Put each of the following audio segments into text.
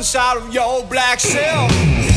inside of your black silk.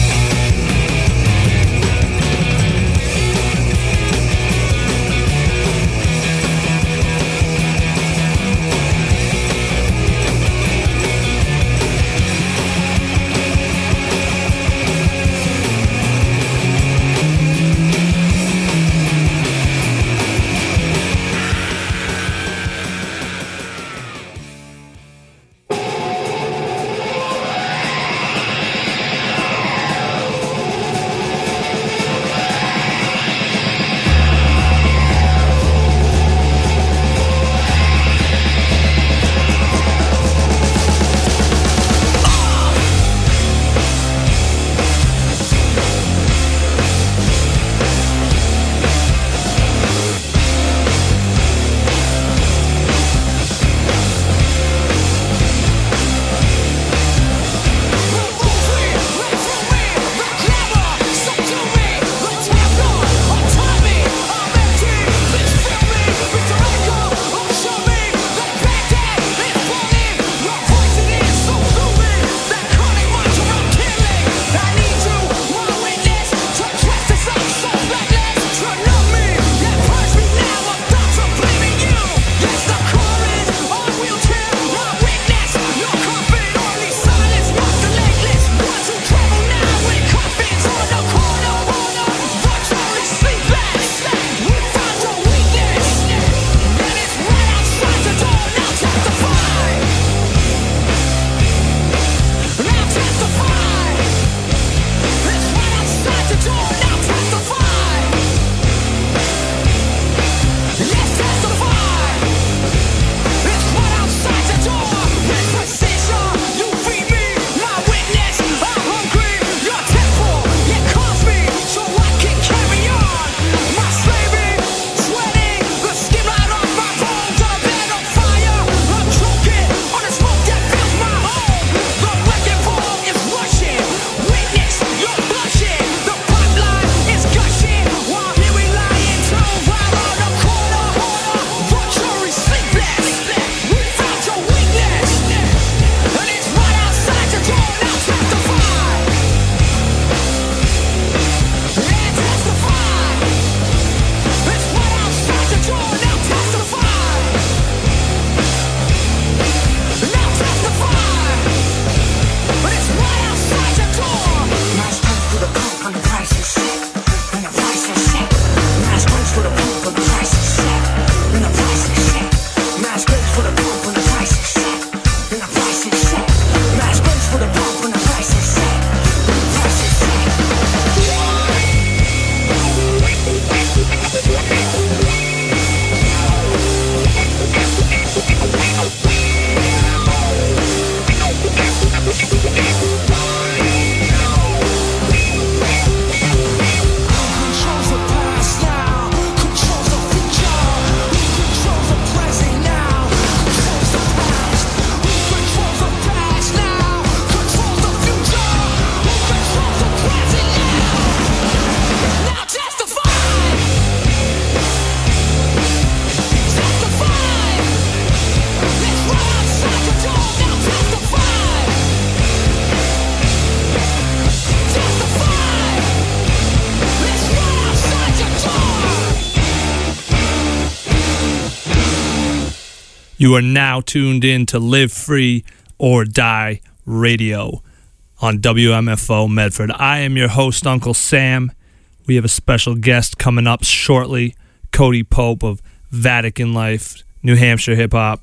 You are now tuned in to Live Free or Die Radio on WMFO Medford. I am your host, Uncle Sam. We have a special guest coming up shortly, Cody Pope of Vatican Life, New Hampshire Hip Hop.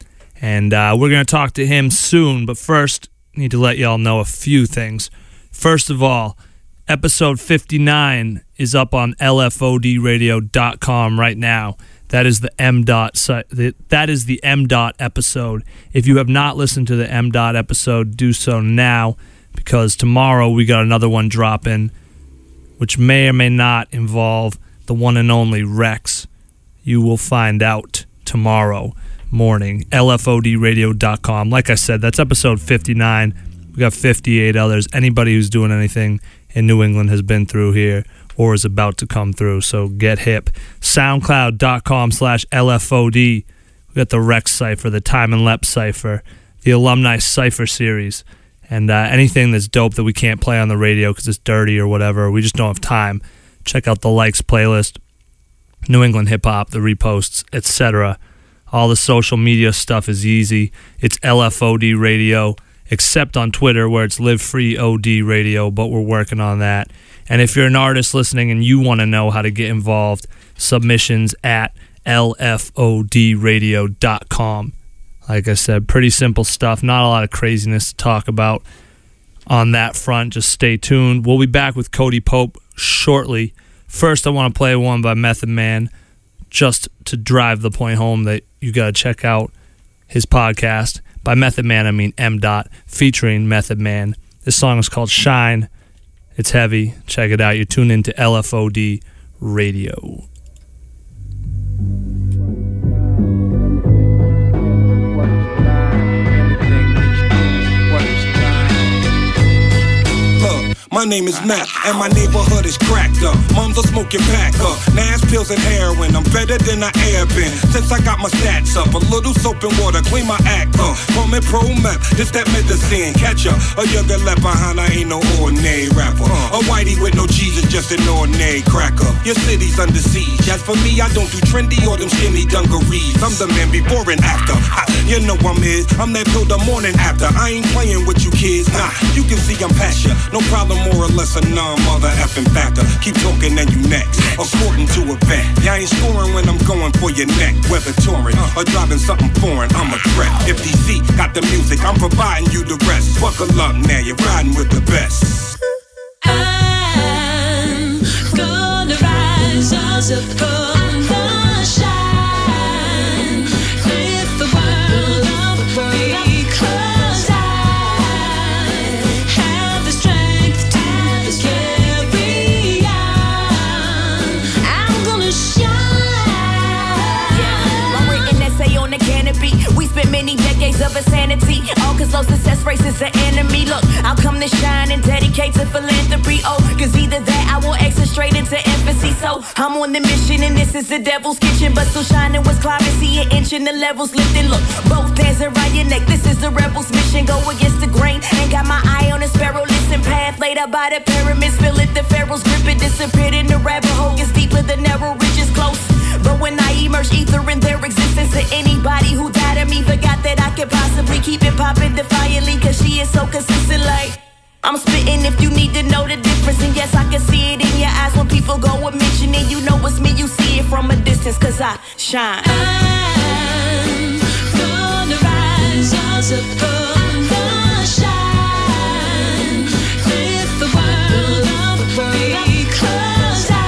And we're going to talk to him soon, but first, I need to let y'all know a few things. First of all, episode 59 is up on lfodradio.com right now. That is the M. That is the M. episode. If you have not listened to the M. episode, do so now, because tomorrow we got another one dropping, which may or may not involve the one and only Rex. You will find out tomorrow morning. lfodradio.com. Like I said, that's episode 59. We got 58 others. Anybody who's doing anything in New England has been through here or is about to come through, so get hip. SoundCloud.com/LFOD. We got the Rex Cypher, the Time and Lep Cypher, the Alumni Cypher Series, And anything that's dope that we can't play on the radio because it's dirty or whatever, we just don't have time, check out the likes playlist, New England Hip Hop, the reposts, etc. All the social media stuff is easy. It's LFOD Radio, except on Twitter where it's Live Free OD Radio, but we're working on that. And if you're an artist listening and you want to know how to get involved, submissions at lfodradio.com. Like I said, pretty simple stuff. Not a lot of craziness to talk about on that front. Just stay tuned. We'll be back with Cody Pope shortly. First, I want to play one by Method Man, just to drive the point home that you got to check out his podcast. By Method Man, I mean M. featuring Method Man. This song is called Shine. It's heavy. Check it out. You're tuned into LFOD Radio. My name is Matt, and my neighborhood is cracked up. Moms are smoking pack up, Nash pills and heroin. I'm better than I ever been since I got my stats up. A little soap and water, clean my act up. Call me Pro Map, this that medicine. Catch up, a younger left behind, I ain't no ordinary rapper. A whitey with no cheese is just an ordinary cracker. Your city's under siege. As for me, I don't do trendy or them skinny dungarees. I'm the man before and after. You know I'm is, I'm that pill the morning after. I ain't playing with you kids, nah. You can see I'm past ya, no problem. More or less a non-mother effing factor. Keep talking and you next. According to a vet, y'all ain't scoring when I'm going for your neck. Whether touring or driving something foreign, I'm a threat. If DC got the music, I'm providing you the rest. Buckle up now, you're riding with the best. I'm gonna rise upon the shine. Lift the world up because I have the strength to carry on. I'm gonna shine. Yeah, my written essay on the canopy. We spent many decades of insanity. All cause low success races the enemy. Look, I'll come to shine and dedicate to philanthropy. Oh, cause either that I will exit straight into infancy. So I'm on the mission and this is the devil's kitchen. But still shining was climbing, see an inch and the levels lifting. Look, both hands around your neck. This is the rebel's mission. Go against the grain. Ain't got my eye on a sparrow. Listen, path laid out by the pyramids. Feel it, the pharaoh's grip it. Disappeared in the rabbit hole. Gets deeper, the narrow ridge is close. But when I emerge, ether in their existence. To anybody who doubted me, forgot that I could possibly keep it popping defiantly. Cause she is so consistent, like I'm spitting if you need to know the difference. And yes, I can see it in your eyes when people go and mention it. You know it's me, you see it from a distance. Cause I shine. I'm gonna rise upon the shine. Lift the world up because I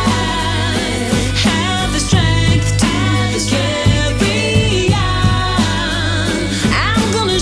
have the strength to carry on. I'm gonna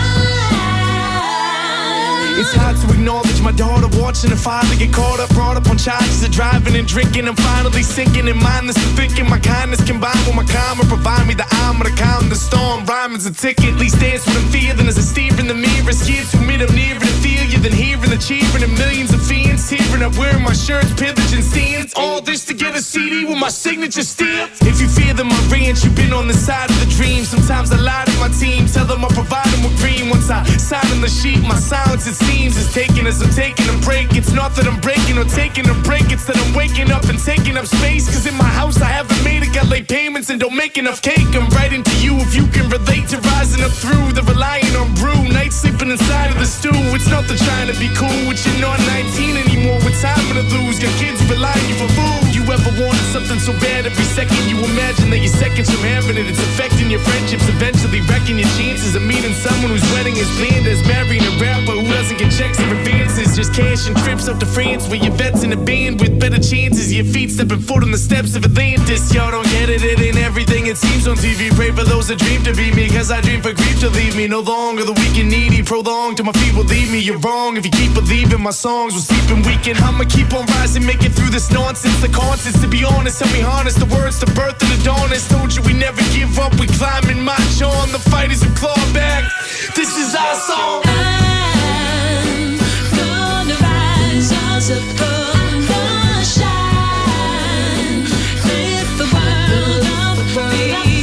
shine. It's hard to acknowledge my daughter watching her father get caught up, brought up on charges of driving and drinking. I'm finally sinking in mindless and thinking. My kindness combined with my karma provide me the armor to calm the storm. Rhyming's a ticket, at least dance what I'm feeling as I steer in the mirror. Scared to admit I'm nearer to feel you than hearing the cheering of millions of fiends. Tearing up wearing my shirts, pillaging scenes. All this to get a CD with my signature stamped. If you fear them, my ranch, you've been on the side of the dream. Sometimes I lie to my team, tell them I'll provide them with green. Once I sign on the sheet, my silence it seems is taking as I'm taking a break. It's not that I'm breaking or taking a break, it's that I'm waking up and taking up space. Cause in my house I haven't made it, got late payments and don't make enough cake. I'm writing to you if you can relate to rising up through the relying on brew. Nights sleeping inside of the stew. It's not the trying to be cool, which you're not 19 anymore with time to lose. Got kids who rely on you for food. You ever wanted something so bad every second you imagine that you're seconds from having it. It's affecting your friendships, eventually wrecking your chances of meeting someone whose wedding is planned as marrying a rapper who doesn't get checks or advances. Just cash and trips up to France where your vets in a band with better chances. Your feet stepping foot on the steps of Atlantis. Y'all don't get it, it ain't everything it seems on TV. Pray for those that dream to be me, cause I dream for grief to leave me. No longer the weak and needy, prolonged till my feet will leave me. You're wrong if you keep believing my songs will sleep and weaken. I'ma keep on rising, make it through this nonsense. The constants, to be honest, help me harness the words to birth and the dawn. Has told you we never give up, we climb and march on. The fighters who claw back, this is our song. I'm gonna rise upon the shine. Lift the world up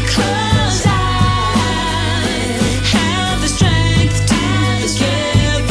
because I have the strength to carry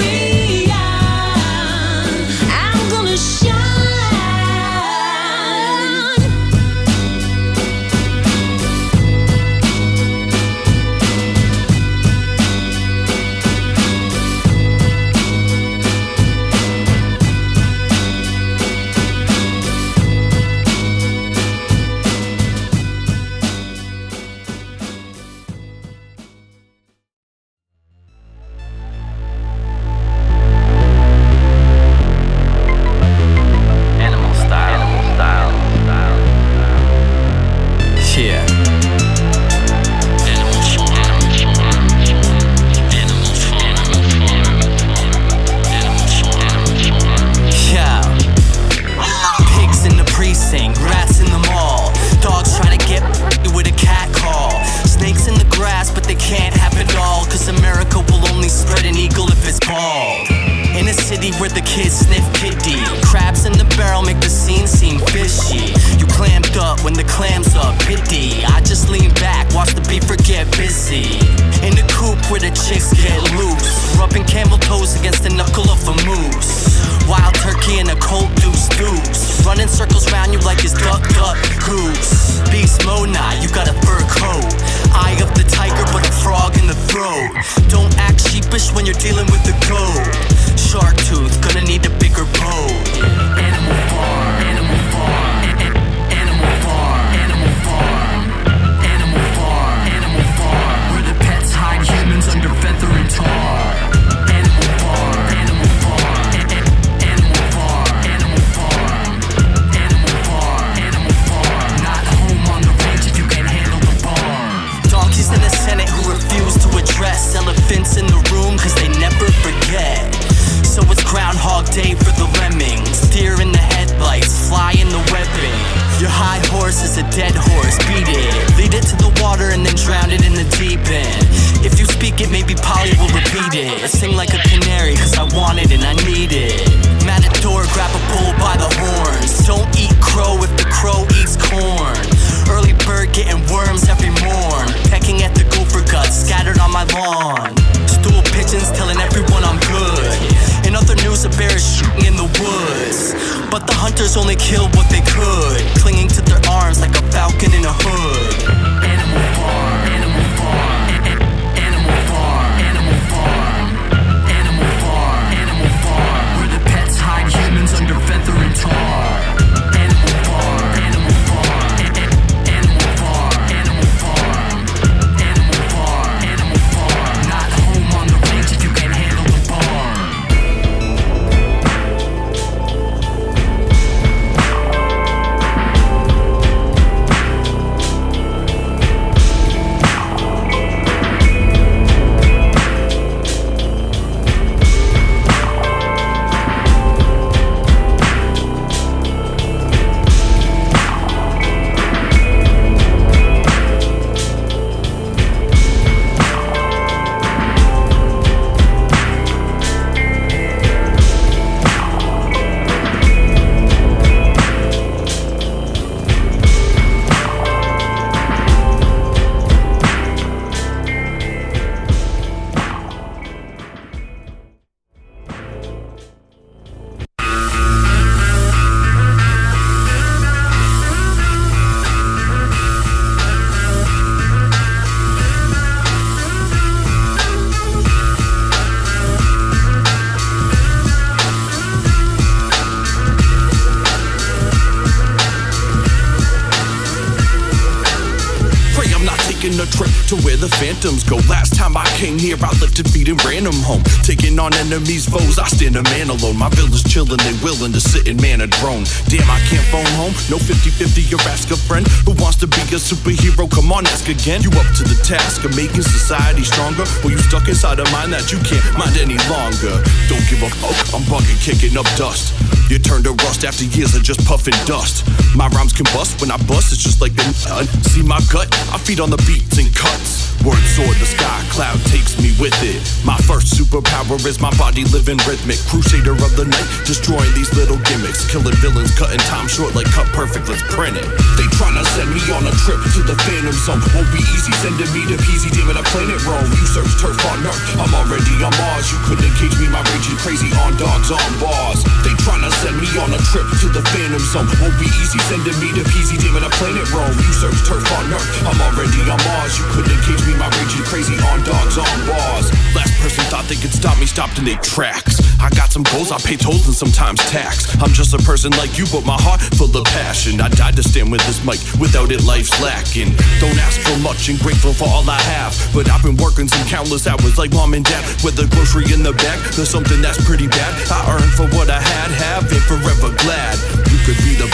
sniff kitty. Crabs in the barrel make the scene seem fishy. You clamped up when the clam's up, pity. I just lean back, watch the beaver get busy. In the coop where the chicks get loose, rubbing camel toes against the knuckle of a moose. Wild turkey and a cold deuce. Running circles round you like it's duck, duck, goose. Beast mode, nah, you got a fur coat. Eye of the tiger, but a frog in the throat. Don't act sheepish when you're dealing with the goat. Shark tooth, gonna need a bigger boat. Animal farm, animal farm, animal farm, animal farm, animal farm, animal farm. Where the pets hide humans under feather and tar. Animal farm, animal farm, animal farm, animal farm, animal farm, animal farm. Not home on the range if you can't handle the barn. Donkeys in the Senate who refuse to address elephants in the room cause they never forget. So it's Groundhog Day for the lemmings. Deer in the headlights, fly in the webbing. Your high horse is a dead horse, beat it. Lead it to the water and then drown it in the deep end. If you speak it, maybe Polly will repeat it. Sing like a canary cause I want it and I need it. Matador, grab a bull by the horns. Don't eat crow if the crow eats corn. Early bird getting worms every morn. Pecking at the gopher guts scattered on my lawn. Stool pigeons telling everyone I'm good. In other news, a bear is shooting in the woods. But the hunters only killed what they could, clinging to their arms like a falcon in a hood. Animal farm, animal farm, animal farm, animal farm, animal farm, animal farm. Where the pets hide humans under feather and tar. Animal farm, animal farm, animal farm, animal farm, animal farm, animal farm. Not home on the range if you can't handle the barn. A trip to where the phantoms go. Last time I came here, I lifted feet and ran them home. Taking on enemies' foes, I stand a man alone. My village chillin', they willin' to sit and man a drone. Damn, I can't phone home. No 50-50 or ask a friend who wants to be a superhero. Come on, ask again. You up to the task of making society stronger? Or you stuck inside a mind that you can't mind any longer? Don't give a fuck, I'm bugging, kicking up dust. You turn to rust after years of just puffing dust. My rhymes can bust when I bust, it's just like the sun. See my gut? I feed on the beats and cuts. Words soar the sky, cloud takes me with it. My first superpower is my body living rhythmic. Crusader of the night, destroying these little gimmicks. Killing villains, cutting time short like cut perfect, let's print it. They tryna send me on a trip to the Phantom Zone. Won't be easy sending me to PZ, damn it, I planet Rome. You search turf on Earth, I'm already on Mars. You couldn't engage me, my raging crazy on dogs on bars. They tryna send me on a trip to the Phantom Zone. Won't be easy sending me to PZ, damn it, I planet Rome. You search turf on Earth, I'm already on Mars. You couldn't engage me, my raging crazy on dogs on bars. Last person thought they could stop me, stopped in their tracks. I got some goals, I pay tolls and sometimes tax. I'm just a person like you, but my heart full of passion. I died to stand with this mic, without it life's lacking. Don't ask for much and grateful for all I have, but I've been working some countless hours like mom and dad. With the grocery in the bag, there's something that's pretty bad. I earned for what I had, have been forever glad. You could be the pig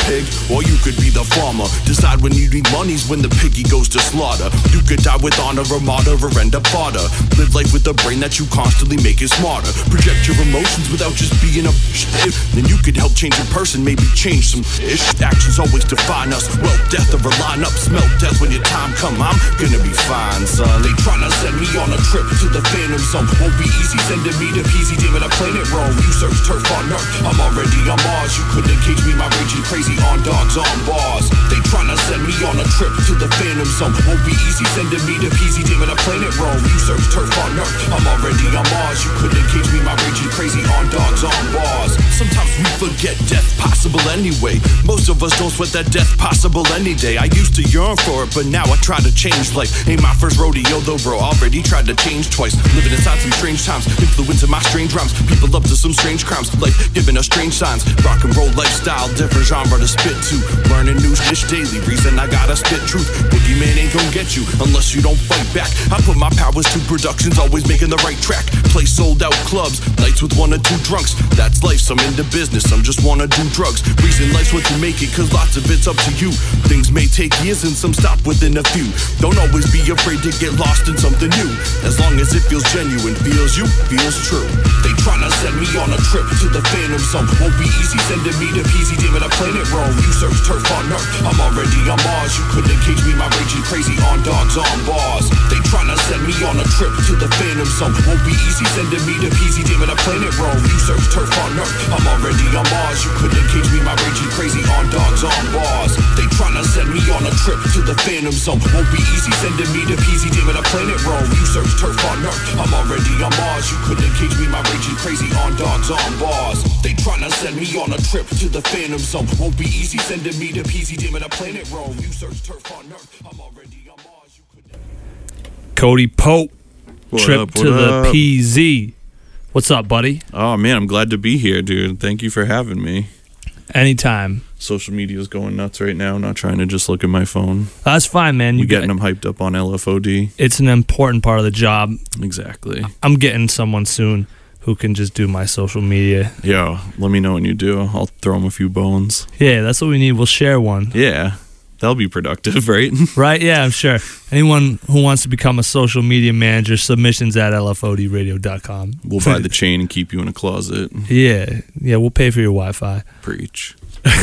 or you could be the farmer. Decide when you need money's when the piggy goes to slaughter. You could die with honor, a martyr, or end up fodder. Live life with a brain that you constantly make it smarter. Project your emotions without just being a then you could help change a person, maybe change some ish. Actions always define us. Well, death or a line up, smell death when your time come. I'm gonna be fine, son. They tryna send me on a trip to the Phantom Zone. Won't be easy sending me to PZ, damn it, I planet Rome. You search turf on Earth, I'm already on Mars. You couldn't engage me, my raging crazy on dogs on bars. They tryna send me on a trip to the Phantom Zone. Won't be easy sending me to PZ, damn it, I planet Rome. You search turf on Earth, I'm already on Mars. You couldn't engage me, my raging crazy on dogs on bars. Sometimes we forget death possible anyway. Most of us don't sweat that death possible any day. I used to yearn for it, but now I try to change life. Ain't my first rodeo though, bro, already tried to change twice. Living inside some strange times, influencing my strange rhymes. People up to some strange crimes, life giving us strange signs. Rock and roll lifestyle, different genre to spit to. Learning new shit daily, reason I gotta spit truth. Boogeyman ain't gon' get you unless you don't fight back. I put my powers to productions, always making the right track. Play sold out clubs, nights with 1 or 2 drunks. That's life, some into business, some just wanna do drugs. Reason life's what you make it, cause lots of it's up to you. Things may take years and some stop within a few. Don't always be afraid to get lost in something new. As long as it feels genuine, feels you, feels true. They tryna send me on a trip to the Phantom Zone. Won't be easy sending me to PZ, damn it, I planet Rome. You search turf on Earth, I'm already on Mars. You couldn't engage me, my raging crazy on dogs on bars. They tryna send me on a trip to the Phantom Zone. Won't be easy sending me to PZ, damn it, I planet Rome. You search turf on Earth, I'm already on Mars. You couldn't engage me, my raging crazy on dogs on bars. They tryna send me on a trip to the Phantom Zone. Won't be easy sending me to PZ, damn it, I planet Rome. You search turf on Earth, I'm already on Mars. You couldn't engage me, my raging crazy on dogs on bars. They tryna send me on a trip to the Phantom Zone. Won't be easy sending me to PZ, damn it, I planet Rome. You search turf on Earth, I'm already on Mars. You couldn't. Cody Pope, What trip up, to what the up? PZ. What's up, buddy? Oh man, I'm glad to be here, dude. Thank you for having me. Anytime. Social media is going nuts right now. I'm not trying to just look at my phone. That's fine, man. You're getting them hyped up on LFOD. It's an important part of the job. Exactly. I'm getting someone soon who can just do my social media. Yo, let me know when you do. I'll throw them a few bones. Yeah, that's what we need. We'll share one. Yeah, that'll be productive, right? Right? Yeah, I'm sure. Anyone who wants to become a social media manager, submissions at lfodradio.com. We'll buy the chain and keep you in a closet. Yeah, we'll pay for your Wi-Fi. Preach.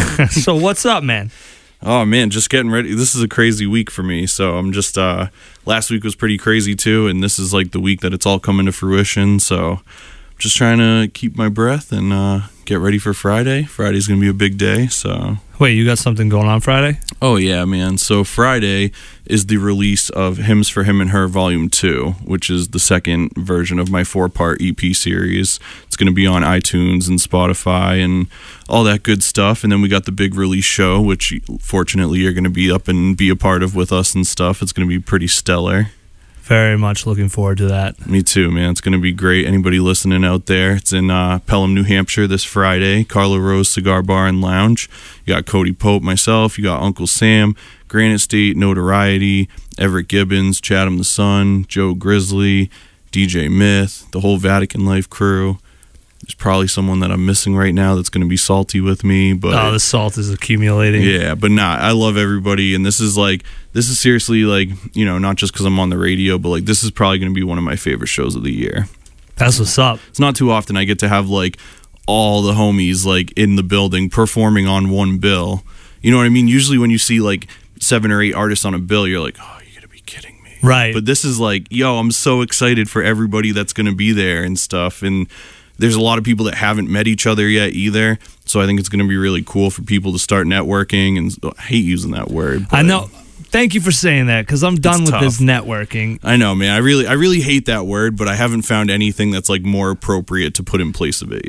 So what's up, man? Oh man, just getting ready. This is a crazy week for me. So I'm just last week was pretty crazy too, and this is like the week that it's all coming to fruition. So I'm just trying to keep my breath and get ready for Friday. Friday's gonna be a big day. So Wait, you got something going on Friday? oh yeah, man. So Friday is the release of Hymns for Him and Her Volume 2, which is the second version of my 4-part EP series. It's going to be on iTunes and Spotify and all that good stuff. And then we got the big release show, which fortunately you're going to be up and be a part of with us and stuff. It's going to be pretty stellar. Very much looking forward to that. Me too, man. It's going to be great. Anybody listening out there, it's in Pelham, New Hampshire this Friday, Carlo Rose Cigar Bar and Lounge. You got Cody Pope, myself, you got Uncle Sam, Granite State, Notoriety, Everett Gibbons, Chatham the Sun, Joe Grizzly, DJ Myth, the whole Vatican Life crew. There's probably someone that I'm missing right now that's going to be salty with me, but Oh, the salt is accumulating. yeah, but nah, I love everybody, and this is seriously like, you know, not just because I'm on the radio, but like this is probably going to be one of my favorite shows of the year. That's what's up. It's not too often I get to have like all the homies like in the building performing on one bill. You know what I mean? Usually when you see like 7 or 8 artists on a bill, you're like, oh, you gotta be kidding me. Right. But this is like, yo, I'm so excited for everybody that's going to be there and stuff. And there's a lot of people that haven't met each other yet either. So I think it's going to be really cool for people to start networking. And I hate using that word. I know. Thank you for saying that, because I'm done It's with this tough. networking. I know, man. I really hate that word, but I haven't found anything that's like more appropriate to put in place of it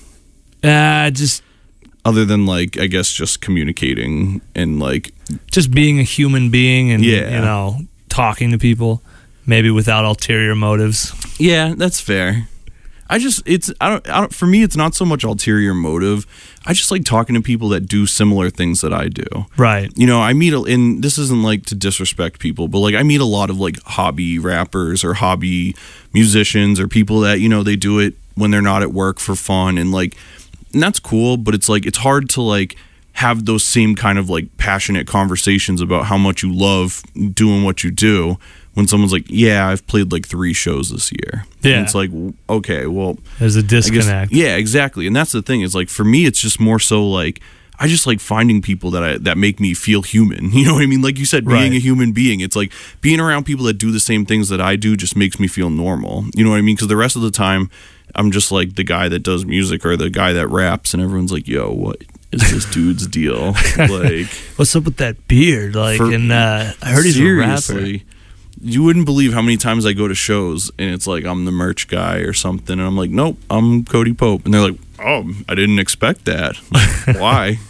yet. Just Other than like, I guess just communicating and like, being a human being and, Yeah. you know, talking to people, maybe without ulterior motives. yeah, that's fair. I don't, for me, it's not so much ulterior motive. I just like talking to people that do similar things that I do. Right. You know, I meet, and this isn't like to disrespect people, but like I meet a lot of like hobby rappers or hobby musicians or people that, you know, they do it when they're not at work for fun, and like, and that's cool, but it's like, it's hard to like have those same kind of like passionate conversations about how much you love doing what you do when someone's like, yeah, I've played like 3 shows this year. Yeah. And it's like, okay, well, There's a I guess- disconnect. yeah, exactly. And that's the thing is like, for me, it's just more so like, I just like finding people that make me feel human. You know what I mean? Like you said, being Right. a human being. It's like being around people that do the same things that I do just makes me feel normal. You know what I mean? Because the rest of the time, I'm just like the guy that does music or the guy that raps, and everyone's like, yo, what is this dude's deal? Like, What's up with that beard? Like, and I heard he's a rapper. seriously, you wouldn't believe how many times I go to shows and it's like I'm the merch guy or something, and I'm like, nope, I'm Cody Pope, and they're like, oh, I didn't expect that. Why?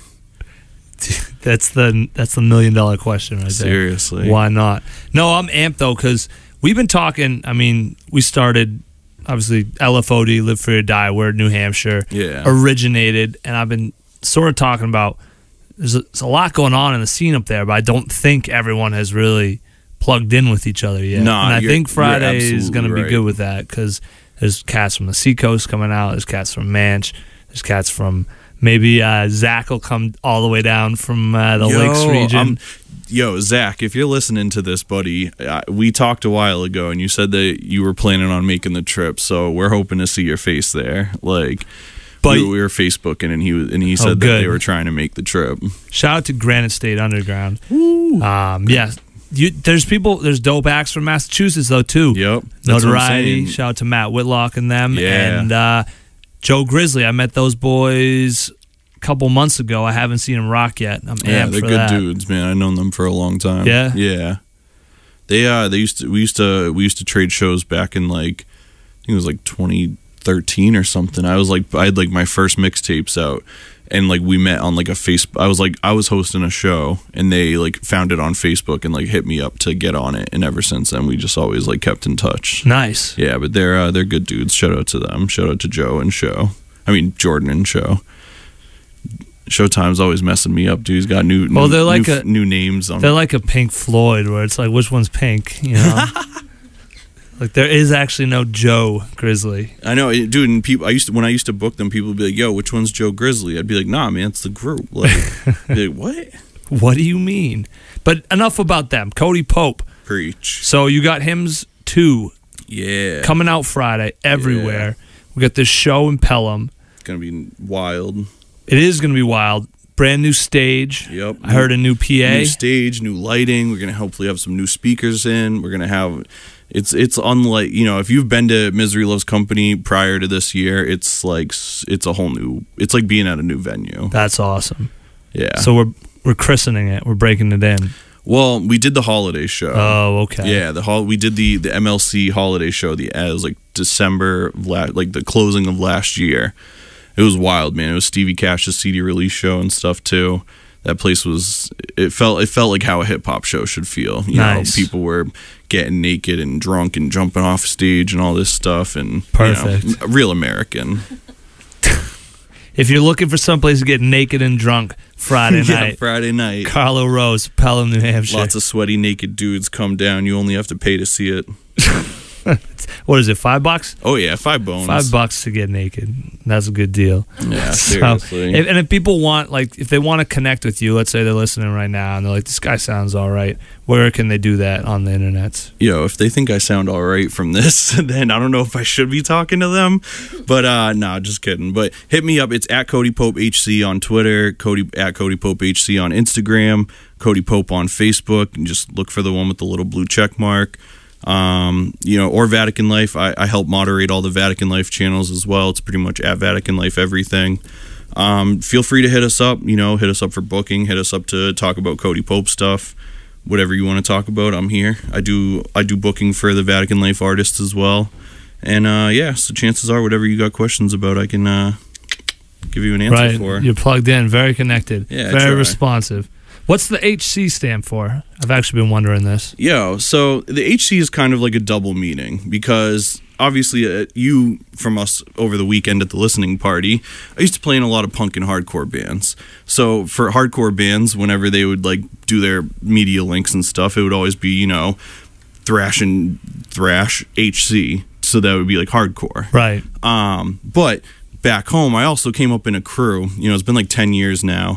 That's the $1 million question right there. Seriously. Why not? No, I'm amped though, because we've been talking. I mean, we started obviously LFOD, Live Free or Die. We're in New Hampshire. Yeah. Originated, and I've been sort of talking about there's a lot going on in the scene up there, but I don't think everyone has really plugged in with each other yet. Nah, and I you're- think Friday you're is going to be absolutely good right. with that, because there's cats from the Seacoast coming out. There's cats from Manch. There's cats from maybe Zach will come all the way down from the Lakes region. Yo, Zach, if you're listening to this, buddy, we talked a while ago, and you said that you were planning on making the trip, so we're hoping to see your face there. Like, But- we were Facebooking, and he said that good. they were trying to make the trip. Shout out to Granite State Underground. Yeah, there's dope acts from Massachusetts though too. Yep, that's what I'm Notoriety. saying. Shout out to Matt Whitlock and them. Yeah. And Joe Grizzly. I met those boys a couple months ago. I haven't seen them rock yet. I'm Yeah, amped they're for good that. dudes, man. I've known them for a long time. Yeah? yeah. We used to trade shows back in like, I think it was like 2013 or something. I had like my first mixtapes out, and like we met on like a Facebook. I was hosting a show, and they like found it on Facebook and like hit me up to get on it. And ever since then, we just always like kept in touch. Nice. Yeah, but they're good dudes. Shout out to them. Shout out to Joe and Show. I mean Jordan and Show. Showtime's always messing me up, dude. He's got new they're like new names on. They're like a Pink Floyd, where it's like, which one's pink? You know. Like, there is actually no Joe Grizzly. I know, dude. And people, when I used to book them, people would be like, "Yo, which one's Joe Grizzly?" I'd be like, "Nah, man, it's the group." Like, be like, what? What do you mean? But enough about them. Cody Pope. Preach. So you got Hymns 2 Yeah, coming out Friday everywhere. We got this show in Pelham. it's gonna be wild. It is going to be wild. Brand new stage. Yep. I heard a new PA. New stage, new lighting. We're gonna hopefully have some new speakers in. We're gonna have. It's unlike, you know, if you've been to Misery Loves Company prior to this year, it's like it's a whole new. It's like being at a new venue. That's awesome. Yeah. So we're christening it. We're breaking it in. Well, we did the holiday show. Oh, okay. Yeah, we did the MLC holiday show. It was like December, like the closing of last year. It was wild, man. It was Stevie Cash's CD release show and stuff too. That place it felt like how a hip hop show should feel. You Nice. know, people were getting naked and drunk and jumping off stage and all this stuff, and Perfect. you know, real American. If you're looking for someplace to get naked and drunk Friday Yeah, night, Friday night. Carlo Rose, Pelham, New Hampshire. Lots of sweaty naked dudes come down. You only have to pay to see it. What is it, $5? Oh yeah, $5. $5 to get naked. That's a good deal. Yeah, So, seriously. if people want, like, if they want to connect with you, let's say they're listening right now and they're like, this guy sounds all right, where can they do that on the internet? Yo, if they think I sound all right from this, then I don't know if I should be talking to them. But nah, just kidding. But hit me up. It's at Cody Pope HC on Twitter, at Cody Pope HC on Instagram, Cody Pope on Facebook, and just look for the one with the little blue check mark. You know, or Vatican Life. I help moderate all the Vatican Life channels as well. It's pretty much at Vatican Life everything. Feel free to hit us up. You know, hit us up for booking. Hit us up to talk about Cody Pope stuff. Whatever you want to talk about, I'm here. I do booking for the Vatican Life artists as well. And yeah, so chances are, whatever you got questions about, I can give you an answer Right. for. You're plugged in, very connected, Yeah, I very try. responsive. What's the HC stand for? I've actually been wondering this. Yo, so the HC is kind of like a double meaning because obviously you, from us over the weekend at the listening party, I used to play in a lot of punk and hardcore bands. So for hardcore bands, whenever they would like do their media links and stuff, it would always be, you know, thrash HC. So that would be like hardcore. Right. But back home, I also came up in a crew. You know, it's been like 10 years now.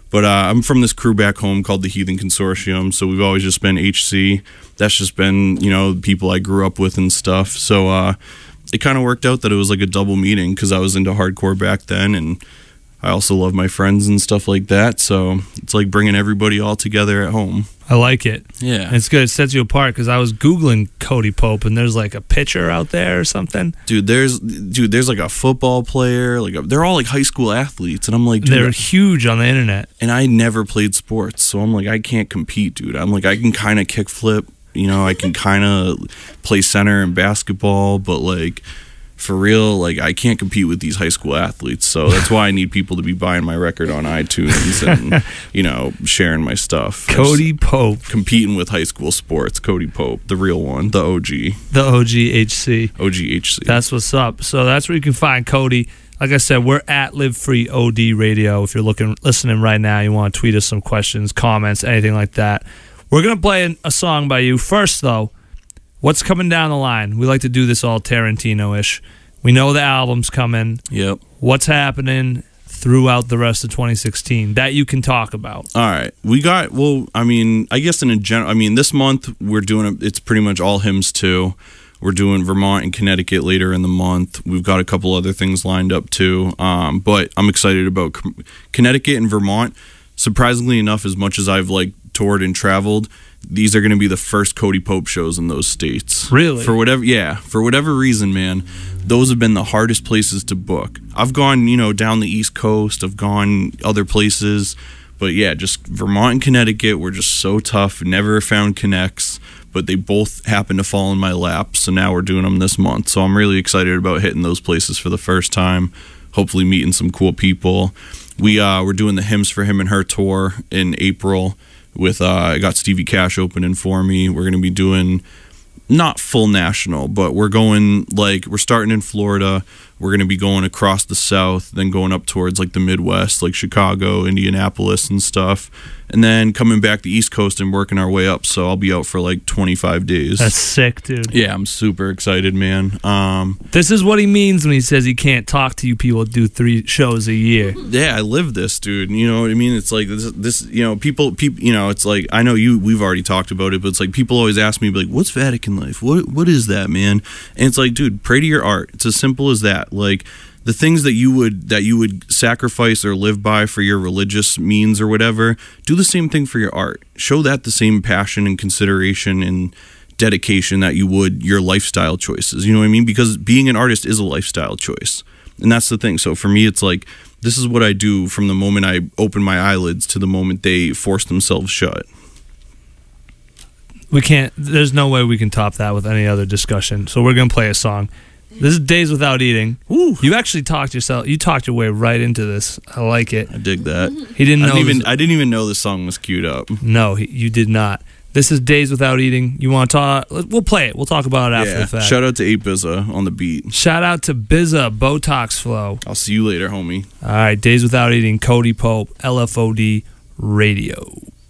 But I'm from this crew back home called the Heathen Consortium, so we've always just been HC. That's just been, you know, people I grew up with and stuff. So it kind of worked out that it was like a double meeting because I was into hardcore back then, and I also love my friends and stuff like that. So it's like bringing everybody all together at home. I like it. Yeah. And it's good. It sets you apart because I was Googling Cody Pope and there's like a pitcher out there or something. Dude, there's like a football player. They're all like high school athletes. And I'm like, dude, they're huge on the internet. And I never played sports. So I'm like, I can't compete, dude. I'm like, I can kind of kick flip. You know, I can kind of play center in basketball. But like, for real, like I can't compete with these high school athletes, so that's why I need people to be buying my record on iTunes and, you know, sharing my stuff. Cody Pope. Competing with high school sports. Cody Pope, the real one, the OG. The OGHC. OGHC. That's what's up. So that's where you can find Cody. Like I said, we're at Live Free OD Radio. If you're listening right now, you want to tweet us some questions, comments, anything like that. We're going to play a song by you. First, though, what's coming down the line? We like to do this all Tarantino-ish. We know the album's coming. Yep. What's happening throughout the rest of 2016 that you can talk about? All right. We got, well, I mean, I guess in a general, I mean, this month we're doing, it's pretty much all hymns too. We're doing Vermont and Connecticut later in the month. We've got a couple other things lined up too. But I'm excited about Connecticut and Vermont. Surprisingly enough, as much as I've like toured and traveled, these are going to be the first Cody Pope shows in those states. Really? For whatever reason, man, those have been the hardest places to book. I've gone, you know, down the East Coast. I've gone other places. But yeah, just Vermont and Connecticut were just so tough. Never found connects, but they both happened to fall in my lap. So now we're doing them this month. So I'm really excited about hitting those places for the first time. Hopefully meeting some cool people. We're doing the Hymns for Him and Her tour in April. With I got Stevie Cash opening for me. We're gonna be doing not full national, but we're starting in Florida. We're gonna be going across the South, then going up towards like the Midwest, like Chicago, Indianapolis, and stuff, and then coming back the East Coast and working our way up. So I'll be out for like 25 days. That's sick, dude. Yeah, I'm super excited, man. This is what he means when he says he can't talk to you people that do 3 shows a year. Yeah, I live this, dude. You know what I mean? It's like this. You know, people. You know, it's like I know we've already talked about it, but it's like people always ask me like, "What's Vatican life? What is that, man?" And it's like, dude, pray to your art. It's as simple as that. Like the things that you would sacrifice or live by for your religious means or whatever, do the same thing for your art. Show that the same passion and consideration and dedication that you would your lifestyle choices. You know what I mean? Because being an artist is a lifestyle choice. And that's the thing. So for me, it's like, this is what I do from the moment I open my eyelids to the moment they force themselves shut. There's no way we can top that with any other discussion. So we're going to play a song. This is Days Without Eating. Ooh. You actually talked your way right into this. I like it. I dig that. He didn't know. I didn't even know the song was queued up. No, you did not. This is Days Without Eating. You want to talk? We'll play it. We'll talk about it after the fact. Shout out to 8Bizza on the beat. Shout out to Bizza, Botox Flow. I'll see you later, homie. All right, Days Without Eating, Cody Pope, LFOD Radio.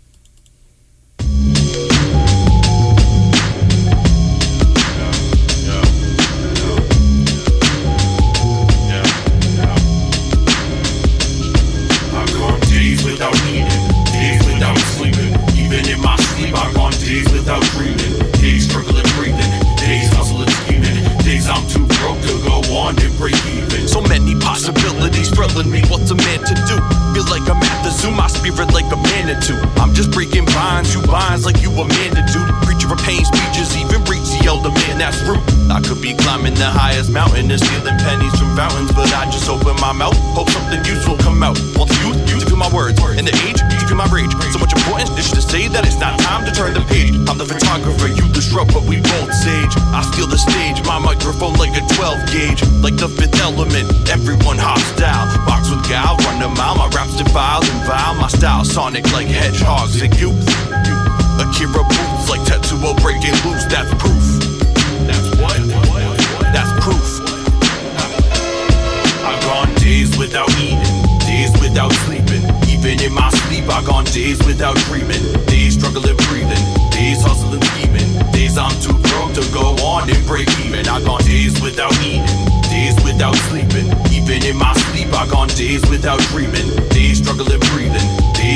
Days without dreaming, days struggling, breathing, days hustling, scheming, days I'm too broke to go on and break even. So many possibilities thrilling me, what's a man to do? Feel like I'm at the zoo, my spirit like a Manitou. I'm just breaking binds, you binds like you a man to do. Preacher of pain speeches, even reach the elder man, that's rude. I could be climbing the highest mountain and stealing pennies from fountains, but I just open my mouth, hope something useful come out. Want the youth to feel my words, and the age to feel my rage. So much importance, this to say that it's not time to turn the page. I'm the photographer, you the shrub, but we both sage. I steal the stage, my microphone like a 12 gauge, like the Fifth Element. Everyone hostile, box with gal, run a mile. My raps defiled and vile, my style sonic like hedgehogs and youth. Akira boots like Tetsuo breaking loose. That's proof. That's what? That's proof. I've gone days without eating, days without sleeping. Even in my sleep, I've gone days without dreaming, days struggling, breathing, days hustling, scheming, days I'm too broke to go on and break even. I've gone days without eating, days without sleeping. Even in my sleep, I've gone days without dreaming, days struggling, breathing, days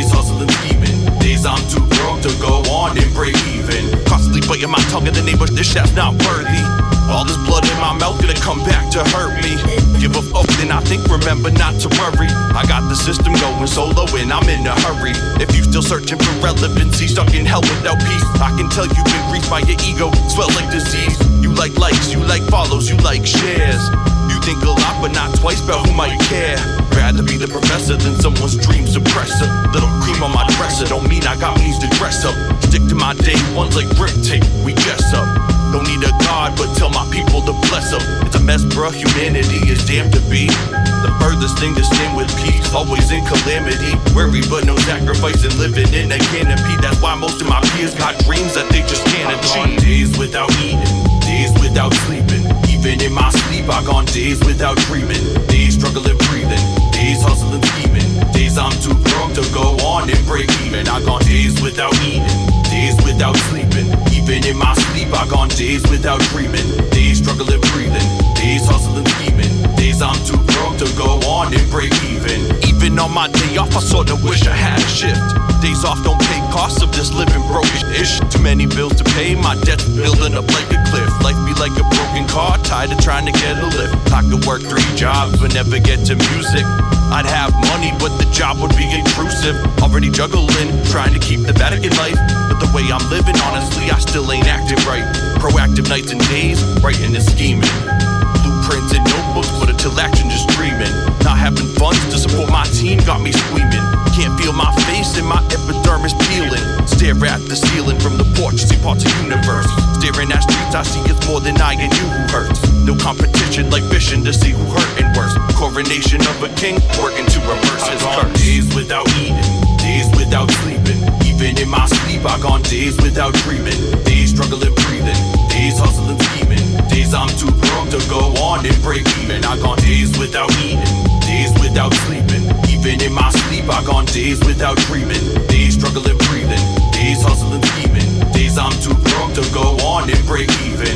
flesh that's not worthy. All this blood in my mouth gonna come back to hurt me. Give a fuck, then I think, remember not to worry. I got the system going solo and I'm in a hurry. If you still searching for relevancy, stuck in hell without peace, I can tell you've been greased by your ego, swell like disease. You like likes, you like follows, you like shares. You think a lot but not twice about who might care. Rather be the professor than someone's dream suppressor. Little cream on my dresser don't mean I got means to dress up. Stick to my day ones like grip tape, we guess up. Don't need a god, but tell my people to bless them. It's a mess, bruh, humanity is damned to be the furthest thing to stand with peace, always in calamity. Worry, but no sacrifice and living in a canopy. That's why most of my peers got dreams that they just can't achieve. Days without eating, days without sleeping. Even in my sleep, I gone days without dreaming. Days struggling, breathing, days hustling, scheming. Days I'm too broke to go on and break even. I gone days without eating, days without sleeping. Even in my sleep, I gone days without dreaming. Days struggling, breathing, days hustling, scheming. Days I'm too broke to go on and break even. Even on my day off, I sorta wish I had a shift. Days off don't pay costs of this living broke-ish. Too many bills to pay, my debt's building up like a cliff. Life be like a broken car, tired of trying to get a lift. I could work 3 jobs but never get to music. I'd have money but the job would be intrusive. Already juggling, trying to keep the Vatican life. But the way I'm living, honestly, I still ain't acting right. Proactive nights and days, writing and scheming. Blueprints and notebooks, but until action just dreaming. Not having funds to support my team got me squeaming. Can't feel my face and my epidermis peeling. Stare at the ceiling from the porch, see parts of universe. Staring at streets, I see it's more than I and you who hurts. No competition like fishing to see who hurting worse. Coronation of a king, working to reverse his curse. Days without eating, days without sleeping. Even in my sleep, I gone days without dreaming. Days struggling, breathing, days hustling, scheming. Days I'm too broke to go on and break even. I gone days without eating, days without sleeping. Even in my sleep, I gone days without dreaming. Days struggling, breathing, days hustling, scheming. Days I'm too broke to go on and break even.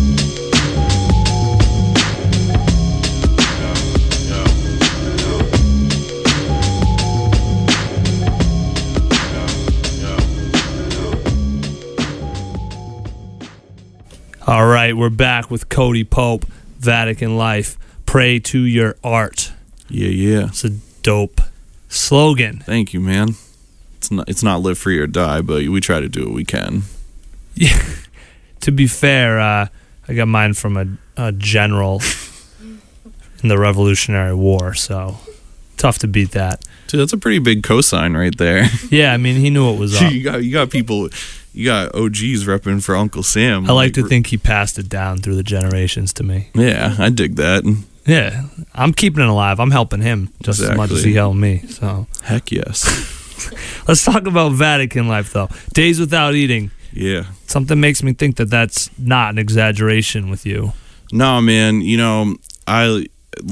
All right, we're back with Cody Pope, Vatican Life. Pray to your art. Yeah. It's a dope slogan. Thank you, man. It's not live free or die, but we try to do what we can. Yeah. To be fair, I got mine from a general in the Revolutionary War, so tough to beat that. Dude, that's a pretty big cosign right there. Yeah, I mean, he knew what was up. You got people, you got OGs repping for Uncle Sam. I like to think he passed it down through the generations to me. Yeah, I dig that. Yeah, I'm keeping it alive. I'm helping him just as much as he helped me. So heck yes. Let's talk about Vatican Life, though. Days without eating. Yeah. Something makes me think that that's not an exaggeration with you. No, man. I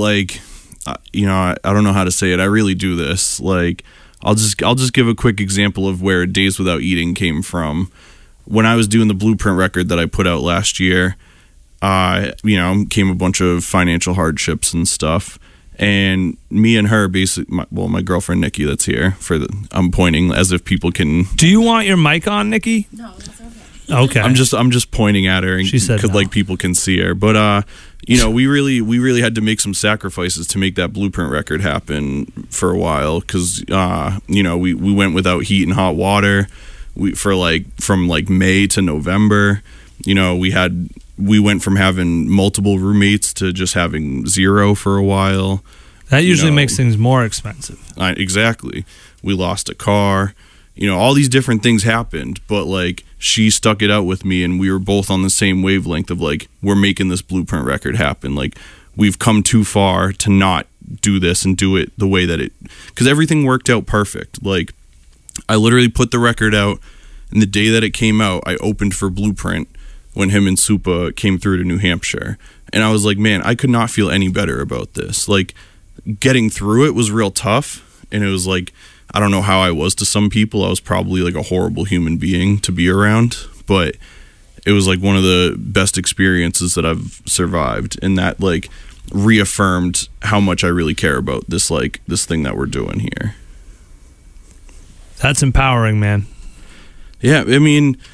don't know how to say it. I really do this. Like, I'll just give a quick example of where Days Without Eating came from. When I was doing the Blueprint record that I put out last year, came a bunch of financial hardships and stuff. And me and her, basically, my girlfriend Nikki, that's here. I'm pointing as if people can. Do you want your mic on, Nikki? No, that's okay. Okay. I'm just pointing at her, and she said no. Like people can see her. But we really had to make some sacrifices to make that Blueprint record happen for a while, because we went without heat and hot water. From May to November. We went from having multiple roommates to just having 0 for a while. That usually makes things more expensive. Exactly. We lost a car. All these different things happened, but she stuck it out with me, and we were both on the same wavelength of we're making this Blueprint record happen. We've come too far to not do this and do it the way that because everything worked out perfect. I literally put the record out, and the day that it came out, I opened for Blueprint when him and Supa came through to New Hampshire. And I was like, man, I could not feel any better about this. Getting through it was real tough, and it was I don't know how I was to some people. I was probably a horrible human being to be around, but it was one of the best experiences that I've survived, and that reaffirmed how much I really care about this this thing that we're doing here. That's empowering, man. Yeah, I mean,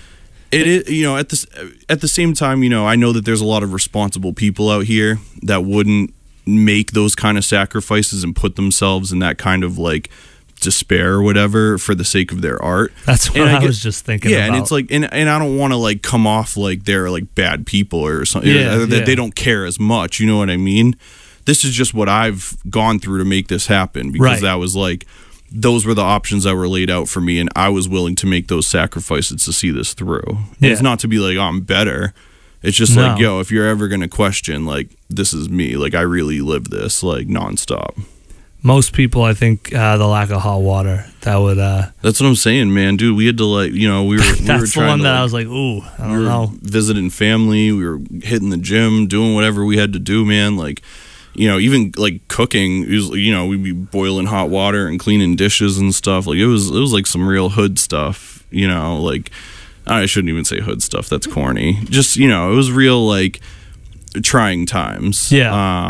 It is, at the same time, I know that there's a lot of responsible people out here that wouldn't make those kind of sacrifices and put themselves in that kind of like despair or whatever for the sake of their art. That's what I was just thinking about. And it's like, and I don't want to like come off like they're like bad people or something, that they don't care as much. You know what I mean? This is just what I've gone through to make this happen, because that was like, those were the options that were laid out for me, and I was willing to make those sacrifices to see this through. Yeah. It's not to be like, oh, I'm better. It's just like, yo, if you're ever going to question, like, this is me. Like, I really live this, like, nonstop. Most people, I think, the lack of hot water, that would... That's what I'm saying, man. Dude, we had to, like, we were That's we were the trying one to, that like, I was like, ooh, I don't know. Visiting family. We were hitting the gym, doing whatever we had to do, man. Like... even like cooking, we'd be boiling hot water and cleaning dishes and stuff. Like it was like some real hood stuff, like I shouldn't even say hood stuff. That's corny. Just, it was real like trying times. Yeah.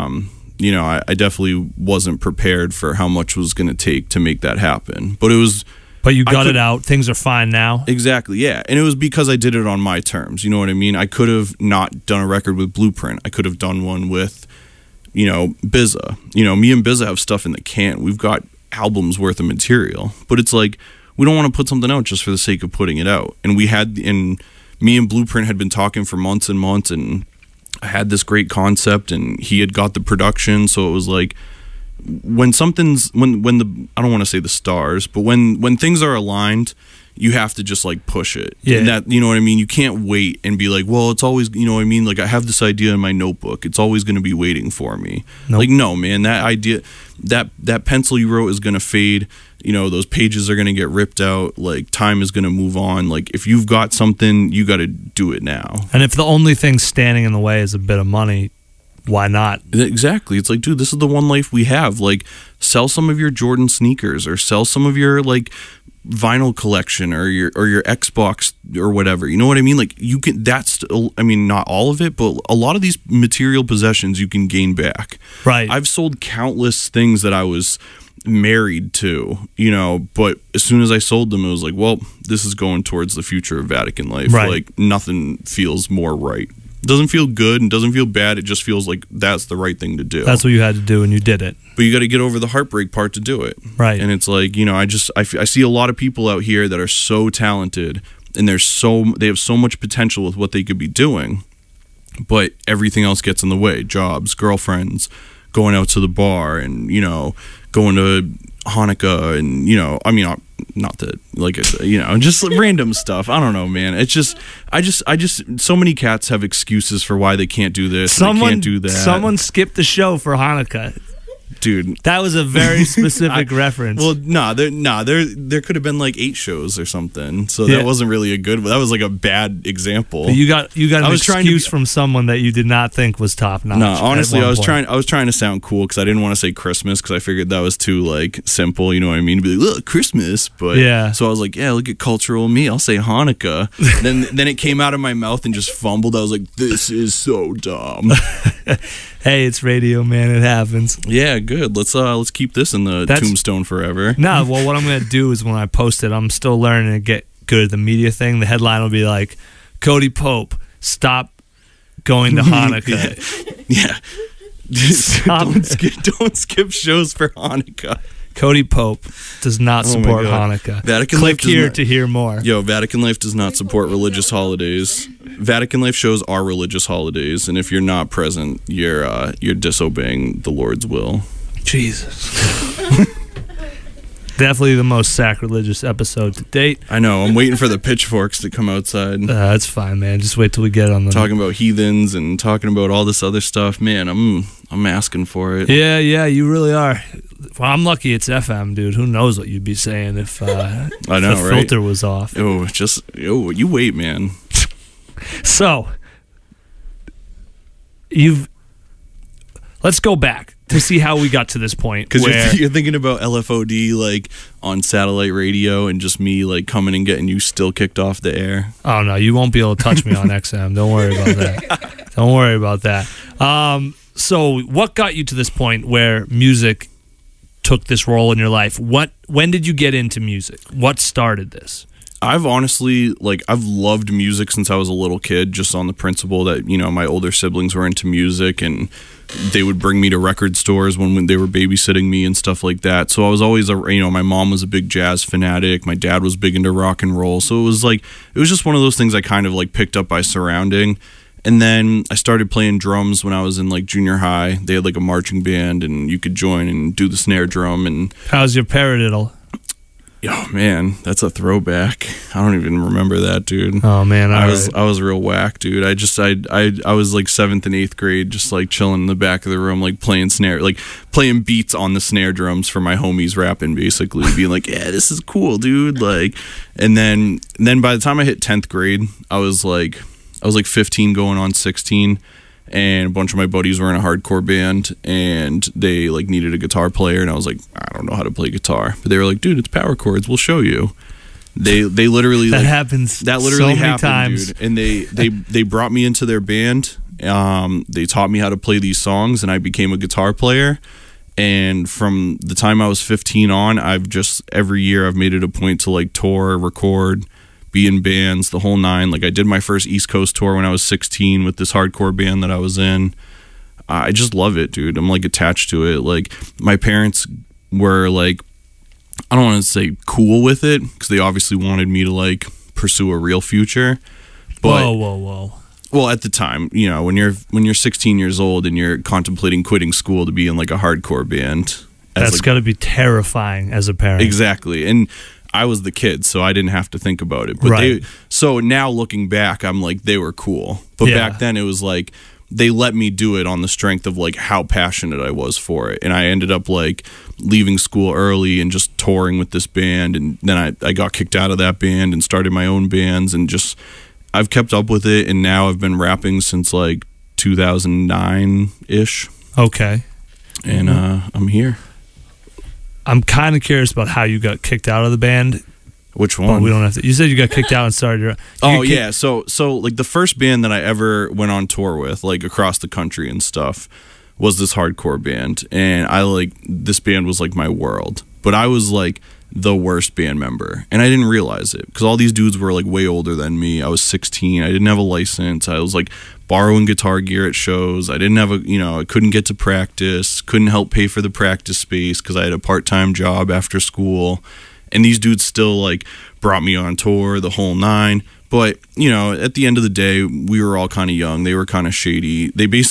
I definitely wasn't prepared for how much was going to take to make that happen, but it was. But you got it out. Things are fine now. Exactly, yeah. And it was because I did it on my terms. You know what I mean? I could have not done a record with Blueprint. I could have done one with Bizza. Me and Bizza have stuff in the can. We've got albums worth of material, but it's like we don't want to put something out just for the sake of putting it out. And me and Blueprint had been talking for months and months, and I had this great concept, and he had got the production. So it was like when I don't want to say the stars, but when things are aligned, you have to just like push it. Yeah. And that, you know what I mean? You can't wait and be like, well, it's always, you know what I mean? Like I have this idea in my notebook. It's always going to be waiting for me. Nope. Like, no, man, that idea, that pencil you wrote is going to fade. Those pages are going to get ripped out. Like time is going to move on. Like if you've got something, you got to do it now. And if the only thing standing in the way is a bit of money, why not? Exactly. It's like, dude, this is the one life we have. Like sell some of your Jordan sneakers, or sell some of your like vinyl collection, or your Xbox or whatever. You know what I mean? Like you can, not all of it, but a lot of these material possessions you can gain back. Right. I've sold countless things that I was married to, but as soon as I sold them, it was like, well, this is going towards the future of Vatican Life. Right. Like nothing feels more right. It doesn't feel good and doesn't feel bad. It just feels like that's the right thing to do. That's what you had to do, and you did it. But you got to get over the heartbreak part to do it. Right. And it's like, I see a lot of people out here that are so talented, and they have so much potential with what they could be doing, but everything else gets in the way. Jobs, girlfriends, going out to the bar, and, going to Hanukkah, and, not that, like, just random stuff. I don't know, man. It's just, so many cats have excuses for why they can't do this, they can't do that. Someone skipped the show for Hanukkah. Dude, that was a very specific reference. Well, there could have been like 8 shows or something, so that wasn't really a good. That was like a bad example. But you got an excuse from someone that you did not think was top notch. No, honestly, I was trying to sound cool because I didn't want to say Christmas because I figured that was too like simple. You know what I mean? To be like, look, Christmas, but yeah. So I was like, yeah, look at cultural me. I'll say Hanukkah. then it came out of my mouth and just fumbled. I was like, this is so dumb. Hey, it's radio, man. It happens. Yeah, good. Let's keep this in the tombstone forever. No, well, what I'm gonna do is when I post it, I'm still learning to get good at the media thing. The headline will be like, Cody Pope, stop going to Hanukkah. Yeah. Don't skip shows for Hanukkah. Cody Pope does not support Hanukkah. Click here to hear more. Yo, Vatican Life does not support religious holidays. Vatican Life shows are religious holidays, and if you're not present, you're disobeying the Lord's will. Jesus. Definitely the most sacrilegious episode to date. I know. I'm waiting for the pitchforks to come outside. That's fine, man. Just wait till we get on the talking about heathens and talking about all this other stuff. Man, I'm asking for it. Yeah, you really are. Well, I'm lucky it's FM, dude. Who knows what you'd be saying if I know, the filter was off. You wait, man. So, let's go back to see how we got to this point. Because you're thinking about LFOD like on satellite radio and just me like coming and getting you still kicked off the air. Oh no, you won't be able to touch me on XM. Don't worry about that. Don't worry about that. So what got you to this point where music took this role in your life? When did you get into music? What started this? I've honestly, like, I've loved music since I was a little kid, just on the principle that, you know, my older siblings were into music and they would bring me to record stores when they were babysitting me and stuff like that. So I was always, you know, my mom was a big jazz fanatic. My dad was big into rock and roll. So it was just one of those things I kind of like picked up by surrounding. And then I started playing drums when I was in like junior high. They had like a marching band and you could join and do the snare drum. And how's your paradiddle? oh man, that's a throwback. I don't even remember that, dude. Oh man, I was real whack, dude. I was like 7th and 8th grade, just like chilling in the back of the room, like playing beats on the snare drums for my homies, rapping, basically being like, yeah, this is cool, dude. Like, and then by the time I hit 10th grade, I was like 15 going on 16. And a bunch of my buddies were in a hardcore band and they like needed a guitar player, and I was like, I don't know how to play guitar, but they were like, dude, it's power chords, we'll show you. They literally that like, happens that literally so many happened, times. dude. And they brought me into their band. They taught me how to play these songs and I became a guitar player. And from the time I was 15 on, every year I've made it a point to like tour, record, be in bands, the whole nine. Like I did my first East Coast tour when I was 16 with this hardcore band that I was in. I just love it, dude. I'm like attached to it. Like my parents were like, I don't want to say cool with it because they obviously wanted me to like pursue a real future. But whoa. Well, at the time, you know, when you're 16 years old and you're contemplating quitting school to be in like a hardcore band, that's got to be terrifying as a parent. Exactly. And I was the kid, so I didn't have to think about it. But right. So now looking back, I'm like, they were cool. But back then it was like they let me do it on the strength of like how passionate I was for it. And I ended up like leaving school early and just touring with this band. And then I got kicked out of that band and started my own bands, and just I've kept up with it. And now I've been rapping since like 2009-ish. Okay. And I'm here. I'm kind of curious about how you got kicked out of the band. Which one? But we don't have to. You said you got kicked out and started your. Yeah. So like the first band that I ever went on tour with, like across the country and stuff, was this hardcore band, and this band was like my world. But I was like the worst band member, and I didn't realize it because all these dudes were like way older than me. I was 16. I didn't have a license. I was like borrowing guitar gear at shows. I didn't have I couldn't get to practice, couldn't help pay for the practice space because I had a part-time job after school. And these dudes still like brought me on tour, the whole nine. But, you know, at the end of the day, we were all kind of young. They were kind of shady.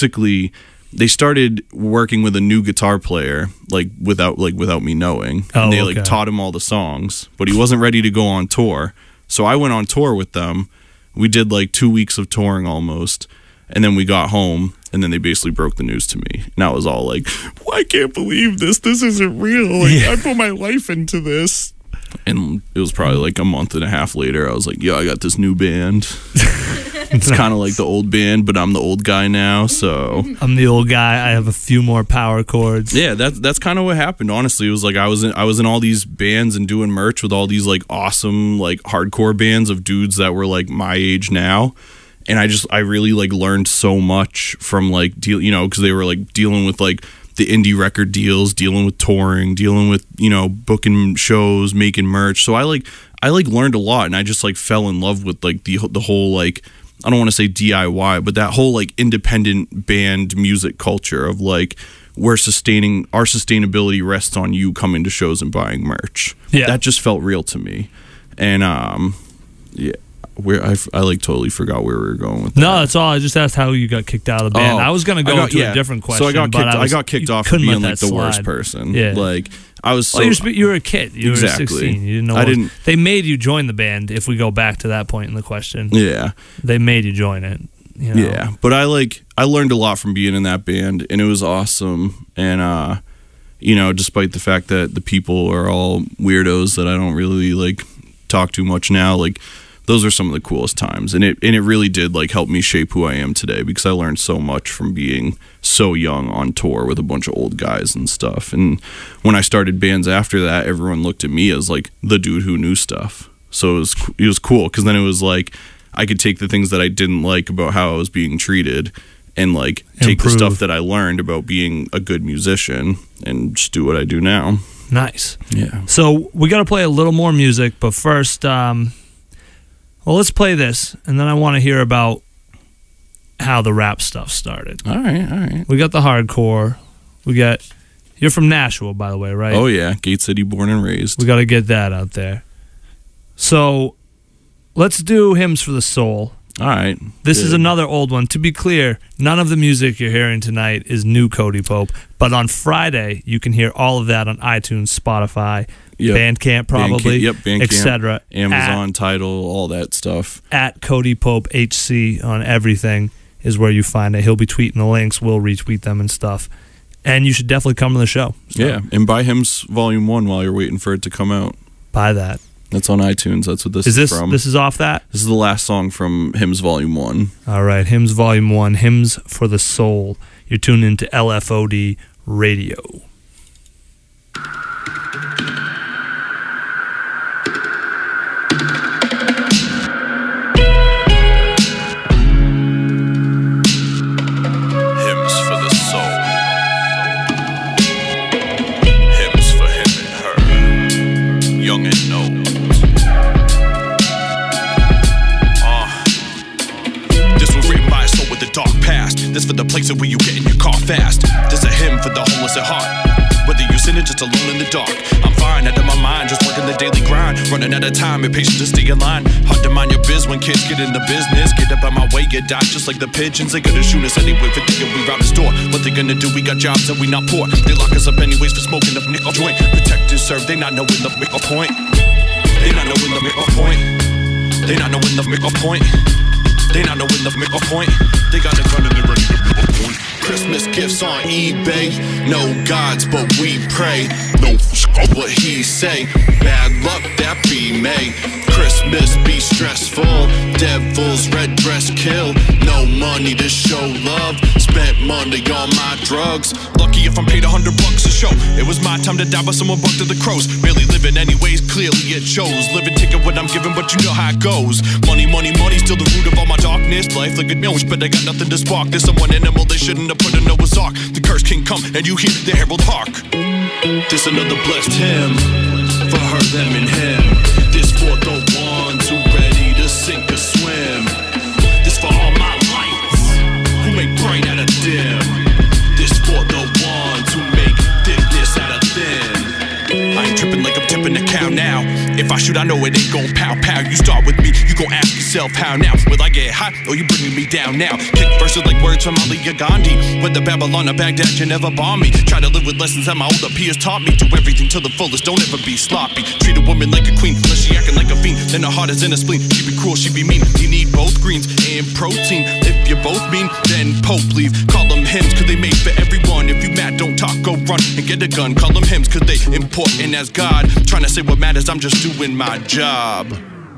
They started working with a new guitar player without me knowing. And they like taught him all the songs, but he wasn't ready to go on tour. So I went on tour with them. We did like 2 weeks of touring almost. And then we got home, and then they basically broke the news to me. And I was all like, well, I can't believe this. This isn't real. Like, I put my life into this. And it was probably like a month and a half later, I was like, yo, I got this new band. It's kind of like the old band, but I'm the old guy now, so. I'm the old guy. I have a few more power chords. Yeah, that's kind of what happened, honestly. It was like I was in all these bands and doing merch with all these like awesome like hardcore bands of dudes that were like my age now. And I really like learned so much from like because they were like dealing with like the indie record deals, dealing with touring, dealing with booking shows, making merch. So I learned a lot, and I just like fell in love with like the whole like, I don't want to say DIY, but that whole like independent band music culture of like where our sustainability rests on you coming to shows and buying merch. Yeah, that just felt real to me, and yeah. I like totally forgot where we were going with that. No, that's all. I just asked how you got kicked out of the band. I was going to go into a different question. So I got kicked off for being like the worst person. Yeah. Like I was so. Well, you were a kid. You were 16. You didn't know. They made you join the band. If we go back to that point in the question. Yeah. They made you join it. Yeah, but I learned a lot from being in that band, and it was awesome. And despite the fact that the people are all weirdos that I don't really like talk too much now, like. Those are some of the coolest times, and it really did like help me shape who I am today, because I learned so much from being so young on tour with a bunch of old guys and stuff. And when I started bands after that, everyone looked at me as like the dude who knew stuff. So it was cool, because then it was like I could take the things that I didn't like about how I was being treated and like take the stuff that I learned about being a good musician and just do what I do now. Nice. Yeah. So we got to play a little more music, but first. Well, let's play this, and then I want to hear about how the rap stuff started. All right. We got the hardcore. You're from Nashville, by the way, right? Oh, yeah. Gate City, born and raised. We got to get that out there. So let's do Hymns for the Soul. All right. This Good. is another old one. To be clear, none of the music you're hearing tonight is new Cody Pope, but on Friday, you can hear all of that on iTunes, Spotify, Bandcamp probably, Bandcamp, etc. Amazon, Tidal, all that stuff. At Cody Pope HC on everything is where you find it. He'll be tweeting the links. We'll retweet them and stuff. And you should definitely come to the show. So Yeah, and buy Hymns Volume 1 while you're waiting for it to come out. buy that. That's on iTunes. That's what this is from. This is off that? This is the last song from Hymns Volume 1. All right, Hymns Volume 1, Hymns for the Soul. You're tuned into LFOD Radio. Hymns for the soul. Hymns for him and her, young and old. This was written by a soul with a dark past. This for the places where you get in your car fast. This a hymn for the homeless at heart. Whether you sin it just alone in the dark, I'm fine out of my mind, just working the daily grind. Running out of time, impatient to stay in line. Hard to mind your biz when kids get in the business. Get up on my way, get docked just like the pigeons. They gonna shoot us anyway for thinking we robbed the store. What they gonna do? We got jobs and we not poor. They lock us up anyways for smoking up nickel joint. Protect and serve, they not knowing the make a point. They not knowing the make a point. They not knowing the make a point. They not knowing the make a point. They got a gun and they ready to make a point. Christmas gifts on eBay. No gods, but we pray. No what he say. Bad luck, that be May. Christmas be stressful. Devils, red dress kill. No money to show love. Spent money on my drugs. Lucky if I'm paid $100 a show. It was my time to die, but someone bucked to the crows. Barely living anyways, clearly it shows. Living, taking what I'm giving, but you know how it goes. Money, money, money, still the root of all my darkness. Life like a million, but I got nothing to spark. There's someone animal they shouldn't have put in Noah's Ark. The curse can come and you hear the herald hark. This another blessed hymn for her, them, and him. This for the ones who ready to sink or swim. This for all my lights who make bright out of dim. This for the ones who make thickness out of thin. I ain't tripping like I'm tipping a cow now. If I shoot, I know it ain't gon' pow pow. You start with me, you gon' ask yourself how now. Will I get hot or you bringing me down now? Kick verses like words from Ali Gandhi. With the Babylon of Baghdad, you never bomb me. Try to live with lessons that my older peers taught me. Do everything to the fullest, don't ever be sloppy. Treat a woman like a queen, unless she acting like a fiend. Then her heart is in a spleen. She be cruel, she be mean. You need both greens and protein. If you're both mean, then Pope leave. Call them hymns, cause they made for everyone. If you mad, don't talk, go run and get a gun. Call them hymns, cause they important as God. Trying to say what matters, I'm just doing my job.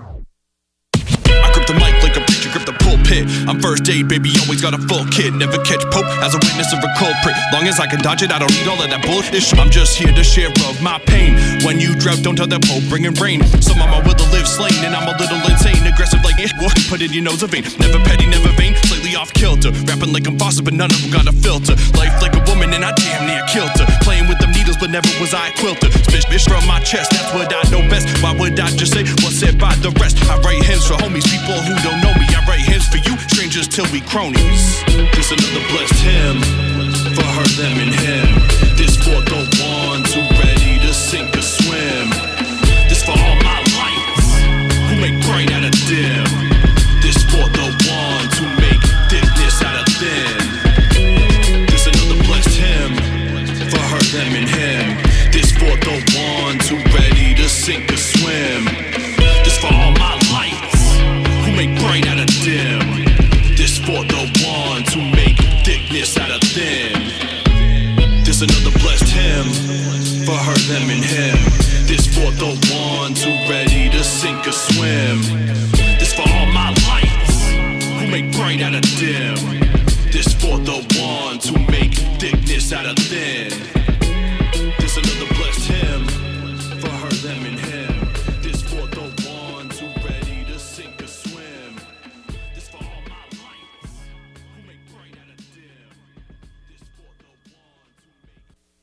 I grip the mic like a preacher, grip the pulpit. I'm first aid, baby, always got a full kit. Never catch Pope as a witness of a culprit. Long as I can dodge it, I don't need all of that bullshit. I'm just here to share of my pain. When you drought, don't tell that Pope bringing rain. Some of my will to live slain, and I'm a little insane. Aggressive like what? Put it in your nose a vein. Never petty, never vain, slightly off kilter. Rapping like I'm Foster, but none of them got a filter. Life like a woman, and I damn near killed her. Playing with them needles, but never was I a quilter. Spit bitch from my chest, that's what I know best. Why would I just say what's said by the rest? I write hymns for homies, people who don't know me. I write hymns for you, strangers till we cronies. This another blessed hymn for her, them, and him. This for the ones who ready to sink or swim. This for all my lights who make bright out of dim. This for the ones who make thickness out of thin. This another blessed hymn for her, them, and him. This for the ones who ready to sink or swim. This for all my lights who make bright out of dim. This for the ones who make thickness out of thin. This another blessed hymn for her, them, and him. This for the ones who ready to sink or swim. This for all my lights who make bright out of dim. This for the ones who make thickness out of thin. This another blessed hymn for her, them, and him. This for the ones who ready to sink or swim. This for all my lights who make bright out of dim. This for the ones who make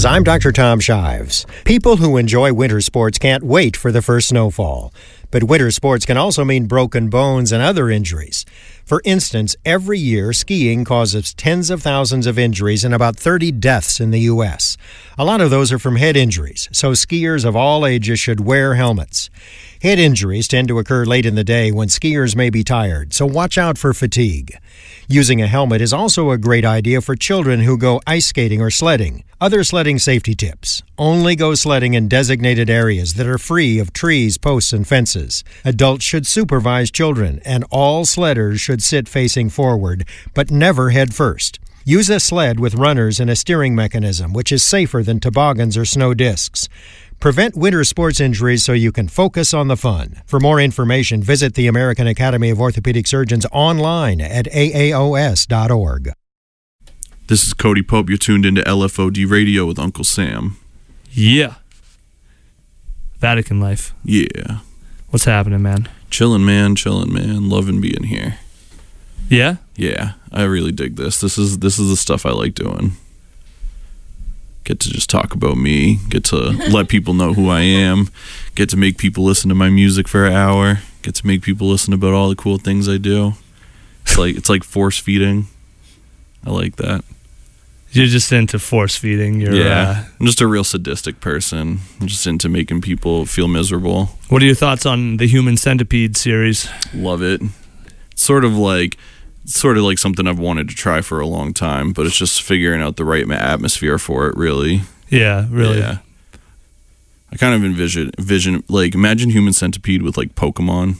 I'm Dr. Tom Shives. People who enjoy winter sports can't wait for the first snowfall. But winter sports can also mean broken bones and other injuries. For instance, every year, skiing causes tens of thousands of injuries and about 30 deaths in the U.S. A lot of those are from head injuries, so skiers of all ages should wear helmets. Head injuries tend to occur late in the day when skiers may be tired, so watch out for fatigue. Using a helmet is also a great idea for children who go ice skating or sledding. Other sledding safety tips: only go sledding in designated areas that are free of trees, posts, and fences. Adults should supervise children, and all sledders should sit facing forward, but never head first. Use a sled with runners and a steering mechanism, which is safer than toboggans or snow discs. Prevent winter sports injuries so you can focus on the fun. For more information, visit the American Academy of Orthopedic Surgeons online at aaos.org. This is Cody Pope. You're tuned into LFOD Radio with Uncle Sam. Yeah. Vatican life. Yeah. What's happening, man? Chilling, man. Loving being here. Yeah? Yeah, I really dig this. This is the stuff I like doing. Get to just talk about me. Get to let people know who I am. Get to make people listen to my music for an hour. Get to make people listen about all the cool things I do. It's like force feeding. I like that. You're just into force feeding. Yeah, I'm just a real sadistic person. I'm just into making people feel miserable. What are your thoughts on the Human Centipede series? Love it. It's sort of like something I've wanted to try for a long time, but it's just figuring out the right atmosphere for it, really. Yeah, really. Yeah. I kind of envision like, imagine Human Centipede with like Pokemon.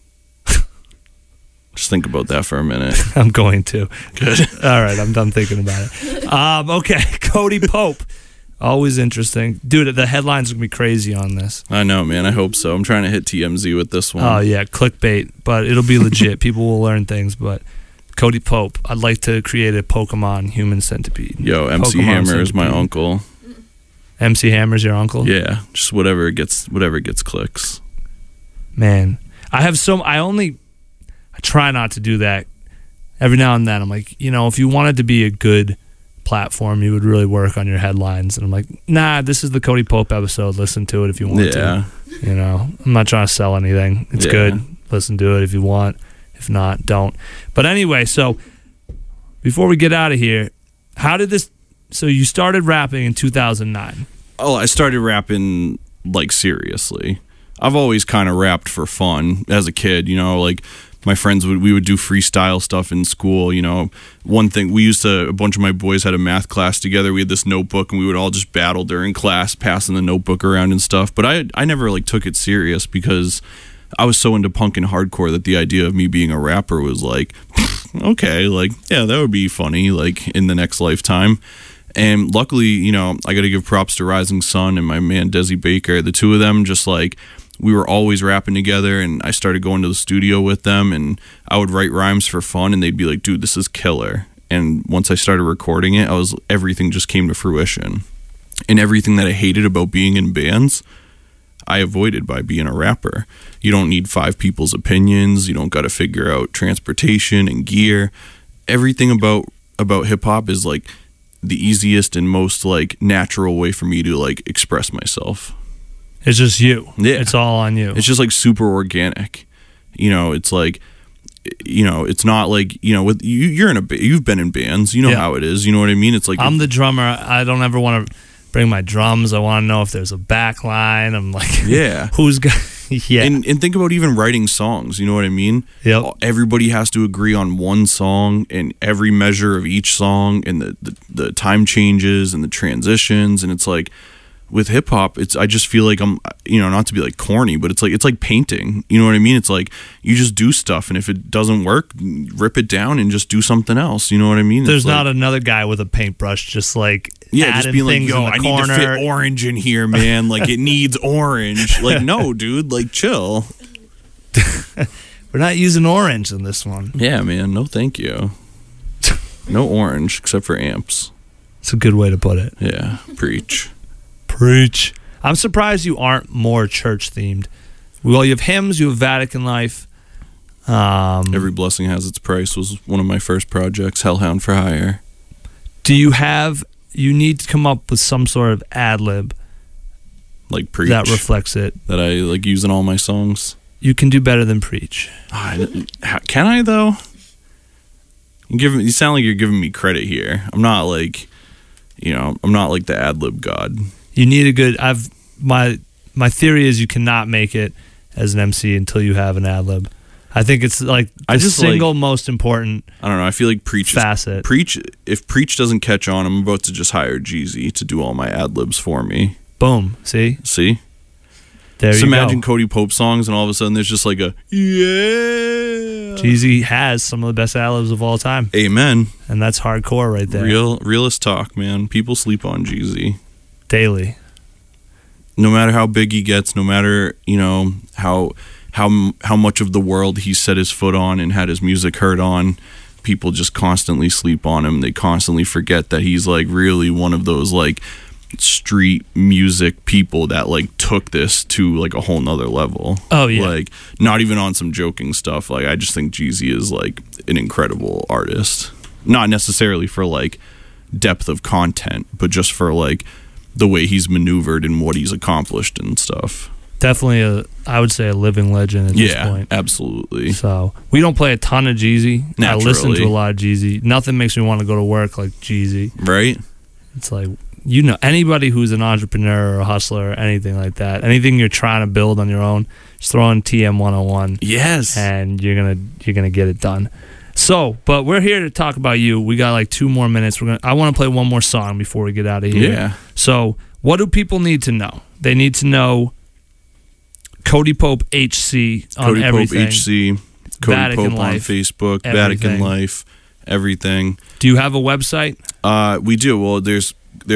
Just think about that for a minute. I'm going to. Good. All right, I'm done thinking about it. Okay, Cody Pope. Always interesting. Dude, the headlines are going to be crazy on this. I know, man. I hope so. I'm trying to hit TMZ with this one. Oh, yeah, clickbait, but it'll be legit. People will learn things, but Cody Pope, I'd like to create a Pokemon Human Centipede. Yo, MC Pokemon Hammer Centipede. is my uncle. MC Hammer's your uncle? Yeah, just whatever gets clicks. Man, I try not to do that. Every now and then, I'm like, if you wanted to be a good platform, you would really work on your headlines. And I'm like, nah, this is the Cody Pope episode. Listen to it if you want to. I'm not trying to sell anything. It's good. Listen to it if you want. If not, don't. But anyway, so before we get out of here, how did this... So you started rapping in 2009. Oh, I started rapping, like, seriously. I've always kind of rapped for fun as a kid, like... My friends we would do freestyle stuff in school. One thing a bunch of my boys had a math class together. We had this notebook and we would all just battle during class, passing the notebook around and stuff. But I never like took it serious because I was so into punk and hardcore that the idea of me being a rapper was like, okay, like, yeah, that would be funny, like in the next lifetime. And luckily, I got to give props to Rising Sun and my man Desi Baker. The two of them just like, we were always rapping together, and I started going to the studio with them, and I would write rhymes for fun, and they'd be like, dude, this is killer. And once I started recording it, everything just came to fruition. And everything that I hated about being in bands, I avoided by being a rapper. You don't need 5 people's opinions. You don't got to figure out transportation and gear. Everything about hip-hop is like the easiest and most like natural way for me to like express myself. It's just you. Yeah. It's all on you. It's just like super organic. It's like, it's not like, with you've been in bands, how it is. You know what I mean? It's like, I'm the drummer. I don't ever want to bring my drums. I want to know if there's a back line. I'm like, yeah. Who's got, yeah. And think about even writing songs. You know what I mean? Yep. Everybody has to agree on one song and every measure of each song and the time changes and the transitions. And it's like, with hip hop, I just feel like I'm, not to be like corny, but it's like painting. You know what I mean? It's like you just do stuff, and if it doesn't work, rip it down and just do something else. You know what I mean? There's not another guy with a painpaintbrush just like just being like, yo, I need to fit corner. orange in here, man. Like it needs orange. Like no, dude. Like chill. We're not using orange in this one. Yeah, man. No, thank you. No orange except for amps. It's a good way to put it. Yeah, preach. Preach. I'm surprised you aren't more church themed. Well, you have hymns, you have Vatican Life. Every Blessing Has Its Price was one of my first projects. Hellhound for Hire. Do you have you need to come up with some sort of ad lib Like Preach. that reflects it. That I like use in all my songs. You can do better than Preach. Can I though? You sound like you're giving me credit here. I'm not like, I'm not like the ad lib god. You need a good. My theory is you cannot make it as an MC until you have an ad lib. I think it's like the single most important. I don't know. I feel like Preach facet. If Preach doesn't catch on, I'm about to just hire Jeezy to do all my ad libs for me. Boom. See. There just you imagine go. Cody Pope songs, and all of a sudden there's just like a yeah. Jeezy has some of the best ad libs of all time. Amen. And that's hardcore right there. Realist talk, man. People sleep on Jeezy daily. No matter how big he gets, no matter how much of the world he set his foot on and had his music heard on, people just constantly sleep on him. They constantly forget that he's like really one of those like street music people that like took this to like a whole nother level. Oh yeah. Like not even on some joking stuff. Like I just think Jeezy is like an incredible artist. Not necessarily for like depth of content, but just for like the way he's maneuvered and what he's accomplished and stuff. Definitely I would say a living legend at this point. Yeah, absolutely. So we don't play a ton of Jeezy. Naturally. I listen to a lot of Jeezy. Nothing makes me want to go to work like Jeezy. Right? It's like, anybody who's an entrepreneur or a hustler or anything like that, anything you're trying to build on your own, just throw in TM 101. Yes. And you're gonna get it done. So, but we're here to talk about you. We got like 2 more minutes. I want to play one more song before we get out of here. Yeah. So, what do people need to know? They need to know Cody Pope HC on Cody everything. Pope HC, Cody Vatican Pope Life, on Facebook, everything. Vatican Life, everything. Do you have a website? We do. Well, there's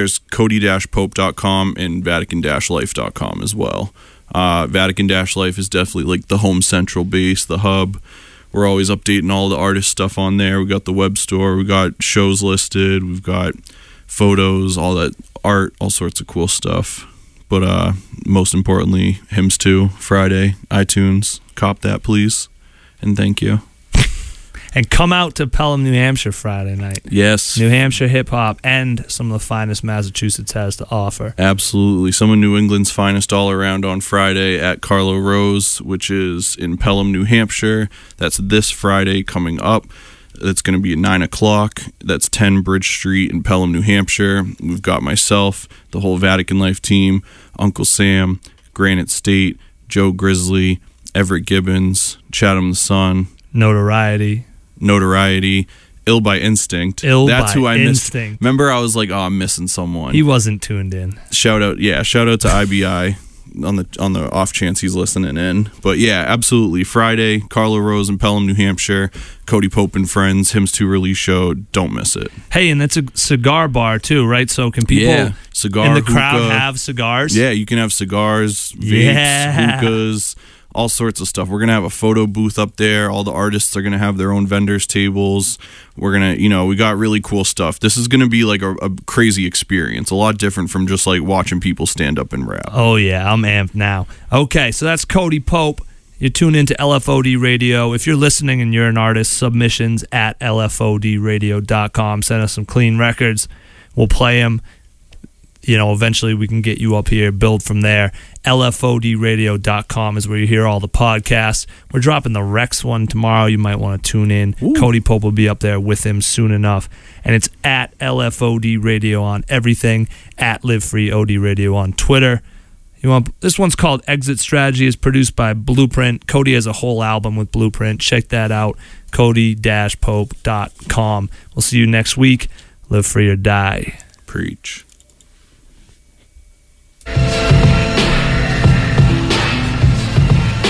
Cody-Pope.com and Vatican-Life.com as well. Vatican-Life is definitely like the home central base, the hub. We're always updating all the artist stuff on there. We got the web store. We got shows listed. We've got photos, all that art, all sorts of cool stuff. But most importantly, Hymns 2, Friday, iTunes. Cop that, please. And thank you. And come out to Pelham, New Hampshire Friday night. Yes. New Hampshire hip-hop and some of the finest Massachusetts has to offer. Absolutely. Some of New England's finest all around on Friday at Carlo Rose, which is in Pelham, New Hampshire. That's this Friday coming up. That's going to be at 9 o'clock. That's 10 Bridge Street in Pelham, New Hampshire. We've got myself, the whole Vatican Life team, Uncle Sam, Granite State, Joe Grizzly, Everett Gibbons, Chatham the Sun. Notoriety, Ill by Instinct. That's who I missed. Remember, I was like, I'm missing someone. He wasn't tuned in. Shout out to IBI on the off chance he's listening in. But yeah, absolutely. Friday, Carlo Rose in Pelham, New Hampshire. Cody Pope and Friends, Hymns 2 release show. Don't miss it. Hey, and it's a cigar bar too, right? So can people cigar, in the crowd hookah. have cigars? Yeah, you can have cigars, vapes, hookahs, all sorts of stuff. We're gonna have a photo booth up there. All the artists are gonna have their own vendors tables. We're gonna, we got really cool stuff. This is gonna be like a crazy experience, a lot different from just like watching people stand up and rap. Oh yeah, I'm amped now. Okay, so that's Cody Pope. You tune into LFOD Radio. If you're listening and you're an artist, submissions at lfodradio.com. Send us some clean records. We'll play them. Eventually we can get you up here, build from there. LFODradio.com is where you hear all the podcasts. We're dropping the Rex one tomorrow. You might want to tune in. Ooh. Cody Pope will be up there with him soon enough. And it's at LFOD Radio on everything, at Live Free OD Radio on Twitter. This one's called Exit Strategy. It's produced by Blueprint. Cody has a whole album with Blueprint. Check that out, Cody-Pope.com. We'll see you next week. Live free or die. Preach.